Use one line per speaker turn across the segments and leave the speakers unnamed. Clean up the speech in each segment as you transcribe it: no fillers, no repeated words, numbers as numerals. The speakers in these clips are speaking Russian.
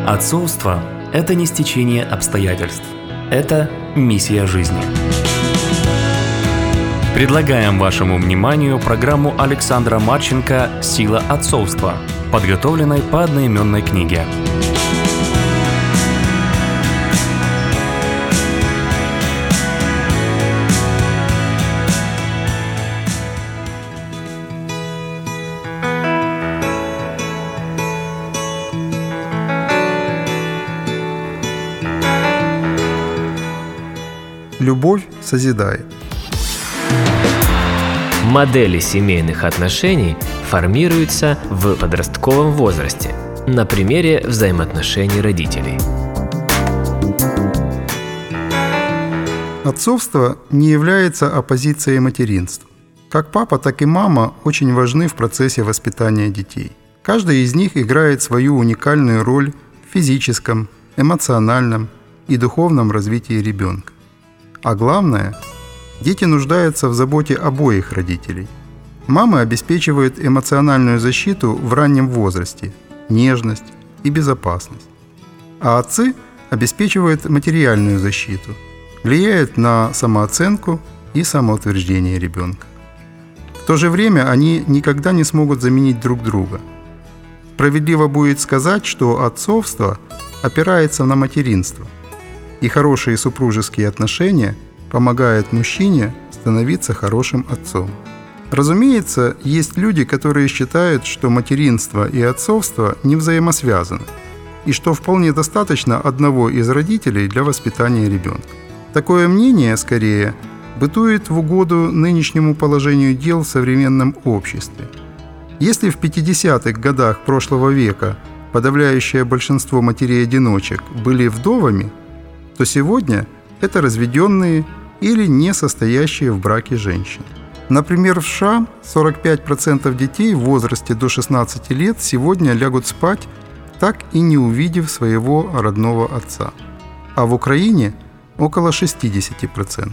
Отцовство – это не стечение обстоятельств. Это миссия жизни. Предлагаем вашему вниманию программу Александра Марченко «Сила отцовства», подготовленной по одноименной книге.
Любовь созидает.
Модели семейных отношений формируются в подростковом возрасте на примере взаимоотношений родителей.
Отцовство не является оппозицией материнству. Как папа, так и мама очень важны в процессе воспитания детей. Каждый из них играет свою уникальную роль в физическом, эмоциональном и духовном развитии ребенка. А главное, дети нуждаются в заботе обоих родителей. Мамы обеспечивают эмоциональную защиту в раннем возрасте, нежность и безопасность. А отцы обеспечивают материальную защиту, влияют на самооценку и самоутверждение ребенка. В то же время они никогда не смогут заменить друг друга. Справедливо будет сказать, что отцовство опирается на материнство, и хорошие супружеские отношения помогают мужчине становиться хорошим отцом. Разумеется, есть люди, которые считают, что материнство и отцовство не взаимосвязаны, и что вполне достаточно одного из родителей для воспитания ребенка. Такое мнение, скорее, бытует в угоду нынешнему положению дел в современном обществе. Если в 50-х годах прошлого века подавляющее большинство матерей-одиночек были вдовами, то сегодня это разведенные или не состоящие в браке женщины. Например, в США 45% детей в возрасте до 16 лет сегодня лягут спать, так и не увидев своего родного отца. А в Украине около 60%.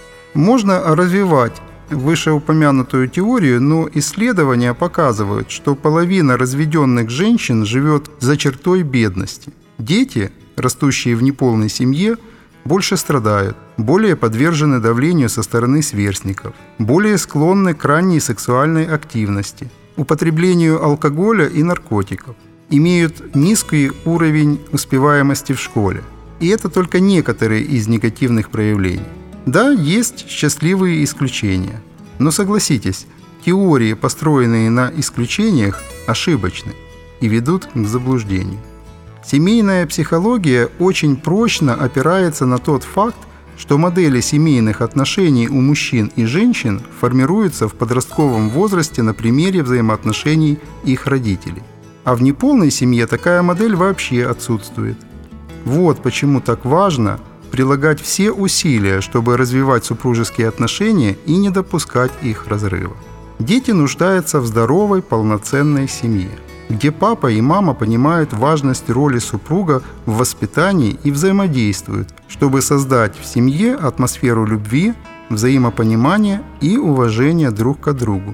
Можно развивать вышеупомянутую теорию, но исследования показывают, что половина разведенных женщин живет за чертой бедности. Дети, растущие в неполной семье, больше страдают, более подвержены давлению со стороны сверстников, более склонны к ранней сексуальной активности, употреблению алкоголя и наркотиков, имеют низкий уровень успеваемости в школе. И это только некоторые из негативных проявлений. Да, есть счастливые исключения, но согласитесь, теории, построенные на исключениях, ошибочны и ведут к заблуждению. Семейная психология очень прочно опирается на тот факт, что модели семейных отношений у мужчин и женщин формируются в подростковом возрасте на примере взаимоотношений их родителей. А в неполной семье такая модель вообще отсутствует. Вот почему так важно прилагать все усилия, чтобы развивать супружеские отношения и не допускать их разрыва. Дети нуждаются в здоровой, полноценной семье, где папа и мама понимают важность роли супруга в воспитании и взаимодействуют, чтобы создать в семье атмосферу любви, взаимопонимания и уважения друг к другу.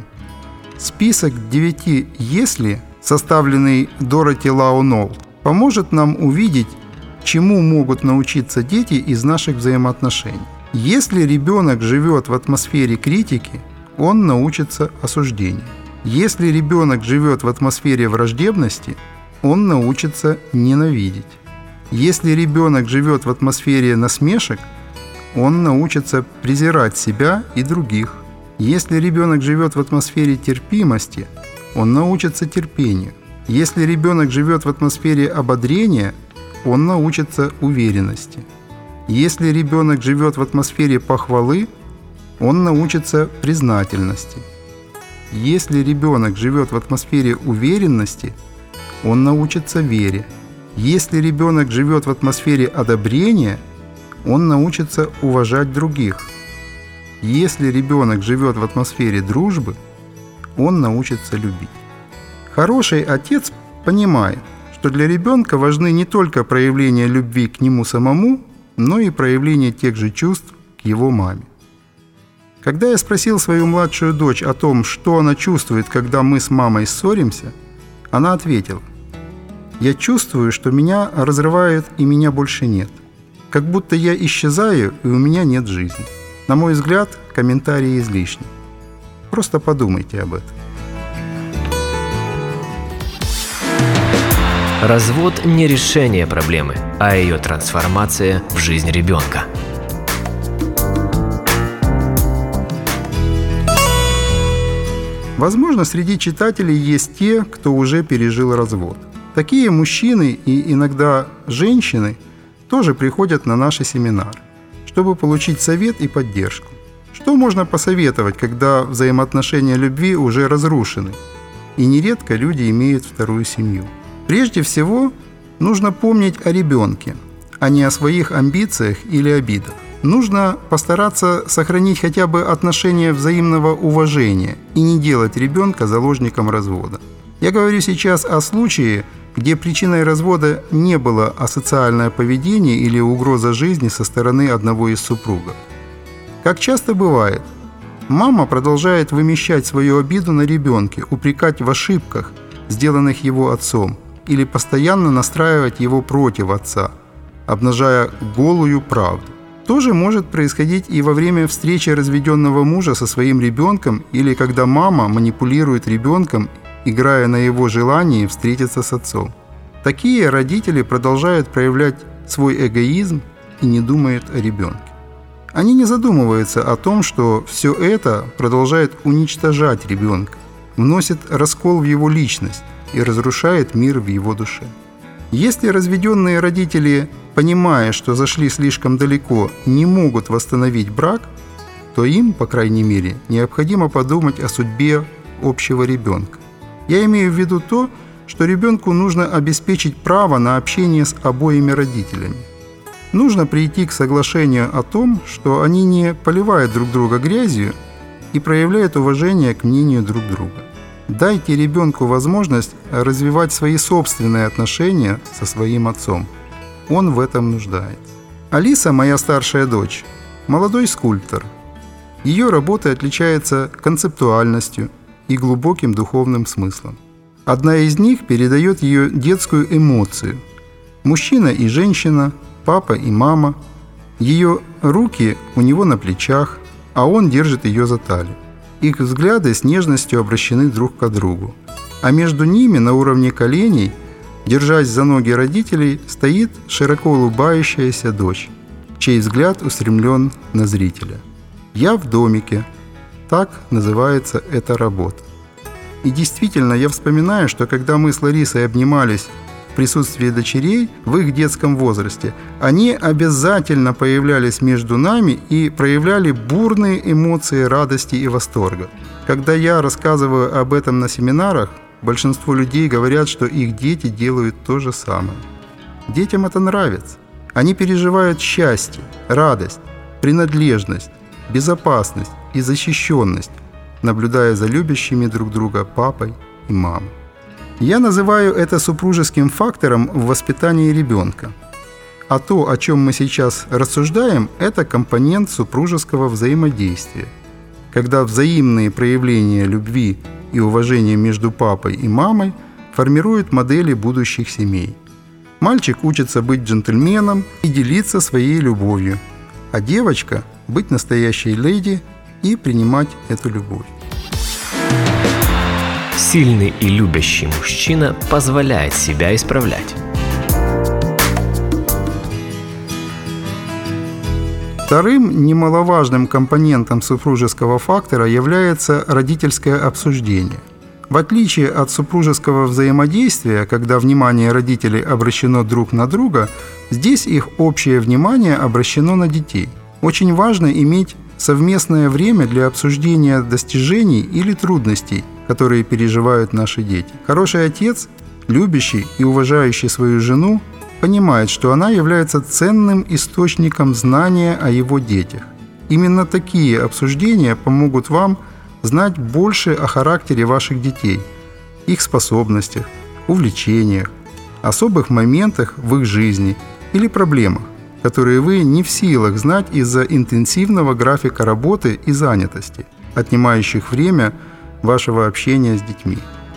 Список 9 «если», составленный Дороти Лау-Нолл, поможет нам увидеть, чему могут научиться дети из наших взаимоотношений. Если ребенок живет в атмосфере критики, он научится осуждению. Если ребенок живет в атмосфере враждебности, он научится ненавидеть. Если ребенок живет в атмосфере насмешек, он научится презирать себя и других. Если ребенок живет в атмосфере терпимости, он научится терпению. Если ребенок живет в атмосфере ободрения, он научится уверенности. Если ребенок живет в атмосфере похвалы, он научится признательности. Если ребенок живет в атмосфере уверенности, он научится вере. Если ребенок живет в атмосфере одобрения, он научится уважать других. Если ребенок живет в атмосфере дружбы, он научится любить. Хороший отец понимает, что для ребенка важны не только проявление любви к нему самому, но и проявление тех же чувств к его маме. Когда я спросил свою младшую дочь о том, что она чувствует, когда мы с мамой ссоримся, она ответила: Я чувствую, что меня разрывают и меня больше нет. Как будто я исчезаю, и у меня нет жизни. На мой взгляд, комментарии излишни. Просто подумайте об этом.
Развод не решение проблемы, а ее трансформация в жизнь ребенка.
Возможно, среди читателей есть те, кто уже пережил развод. Такие мужчины и иногда женщины тоже приходят на наши семинары, чтобы получить совет и поддержку. Что можно посоветовать, когда взаимоотношения любви уже разрушены, и нередко люди имеют вторую семью? Прежде всего, нужно помнить о ребенке, а не о своих амбициях или обидах. Нужно постараться сохранить хотя бы отношения взаимного уважения и не делать ребенка заложником развода. Я говорю сейчас о случае, где причиной развода не было асоциальное поведение или угроза жизни со стороны одного из супругов. Как часто бывает, мама продолжает вымещать свою обиду на ребенке, упрекать в ошибках, сделанных его отцом, или постоянно настраивать его против отца, обнажая голую правду. То же может происходить и во время встречи разведенного мужа со своим ребенком или когда мама манипулирует ребенком, играя на его желании встретиться с отцом. Такие родители продолжают проявлять свой эгоизм и не думают о ребенке. Они не задумываются о том, что все это продолжает уничтожать ребенка, вносит раскол в его личность и разрушает мир в его душе. Если разведенные родители, понимая, что зашли слишком далеко, не могут восстановить брак, то им, по крайней мере, необходимо подумать о судьбе общего ребенка. Я имею в виду то, что ребенку нужно обеспечить право на общение с обоими родителями. Нужно прийти к соглашению о том, что они не поливают друг друга грязью и проявляют уважение к мнению друг друга. Дайте ребенку возможность развивать свои собственные отношения со своим отцом. Он в этом нуждается. Алиса, моя старшая дочь, молодой скульптор. Ее работа отличается концептуальностью и глубоким духовным смыслом. Одна из них передает ее детскую эмоцию. Мужчина и женщина, папа и мама. Ее руки у него на плечах, а он держит ее за талию. Их взгляды с нежностью обращены друг к другу. А между ними на уровне коленей, держась за ноги родителей, стоит широко улыбающаяся дочь, чей взгляд устремлен на зрителя. «Я в домике». Так называется эта работа. И действительно, я вспоминаю, что когда мы с Ларисой обнимались в присутствии дочерей в их детском возрасте, они обязательно появлялись между нами и проявляли бурные эмоции радости и восторга. Когда я рассказываю об этом на семинарах, большинство людей говорят, что их дети делают то же самое. Детям это нравится. Они переживают счастье, радость, принадлежность, безопасность и защищенность, наблюдая за любящими друг друга папой и мамой. Я называю это супружеским фактором в воспитании ребенка. А то, о чем мы сейчас рассуждаем, это компонент супружеского взаимодействия, когда взаимные проявления любви и уважения между папой и мамой формируют модели будущих семей. Мальчик учится быть джентльменом и делиться своей любовью, а девочка – быть настоящей леди и принимать эту любовь.
Сильный и любящий мужчина позволяет себя исправлять.
Вторым немаловажным компонентом супружеского фактора является родительское обсуждение. В отличие от супружеского взаимодействия, когда внимание родителей обращено друг на друга, здесь их общее внимание обращено на детей. Очень важно иметь совместное время для обсуждения достижений или трудностей, которые переживают наши дети. Хороший отец, любящий и уважающий свою жену, понимает, что она является ценным источником знания о его детях. Именно такие обсуждения помогут вам знать больше о характере ваших детей, их способностях, увлечениях, особых моментах в их жизни или проблемах, которые вы не в силах знать из-за интенсивного графика работы и занятости, отнимающих время вашего общения с детьми.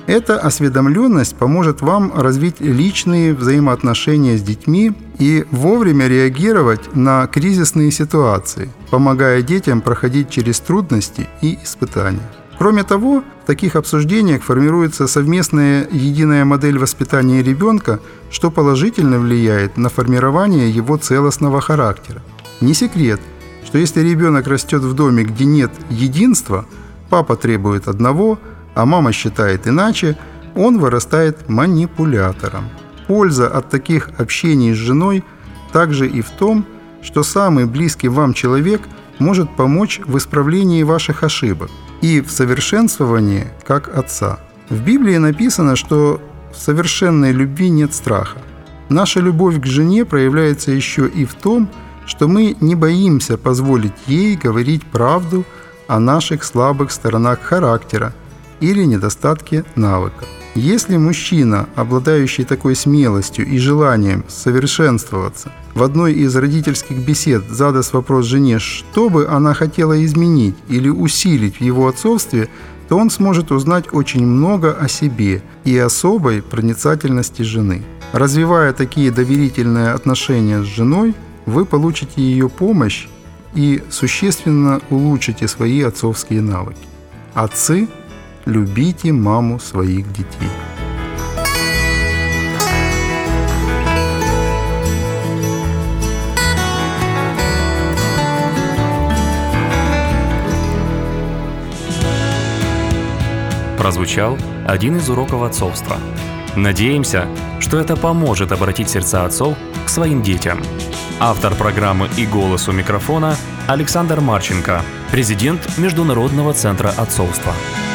Эта осведомленность поможет вам развить личные взаимоотношения с детьми и вовремя реагировать на кризисные ситуации, помогая детям проходить через трудности и испытания. Кроме того, в таких обсуждениях формируется совместная единая модель воспитания ребенка, что положительно влияет на формирование его целостного характера. Не секрет, что если ребенок растет в доме, где нет единства, папа требует одного, а мама считает иначе, он вырастает манипулятором. Польза от таких общений с женой также и в том, что самый близкий вам человек может помочь в исправлении ваших ошибок и в совершенствовании как отца. В Библии написано, что в совершенной любви нет страха. Наша любовь к жене проявляется еще и в том, что мы не боимся позволить ей говорить правду о наших слабых сторонах характера или недостатке навыков. Если мужчина, обладающий такой смелостью и желанием совершенствоваться, в одной из родительских бесед задаст вопрос жене, что бы она хотела изменить или усилить в его отцовстве, то он сможет узнать очень много о себе и особой проницательности жены. Развивая такие доверительные отношения с женой, вы получите ее помощь и существенно улучшите свои отцовские навыки. Отцы, любите маму своих детей.
Прозвучал один из уроков отцовства. Надеемся, что это поможет обратить сердца отцов к своим детям. Автор программы и голос у микрофона Александр Марченко, президент Международного центра отцовства.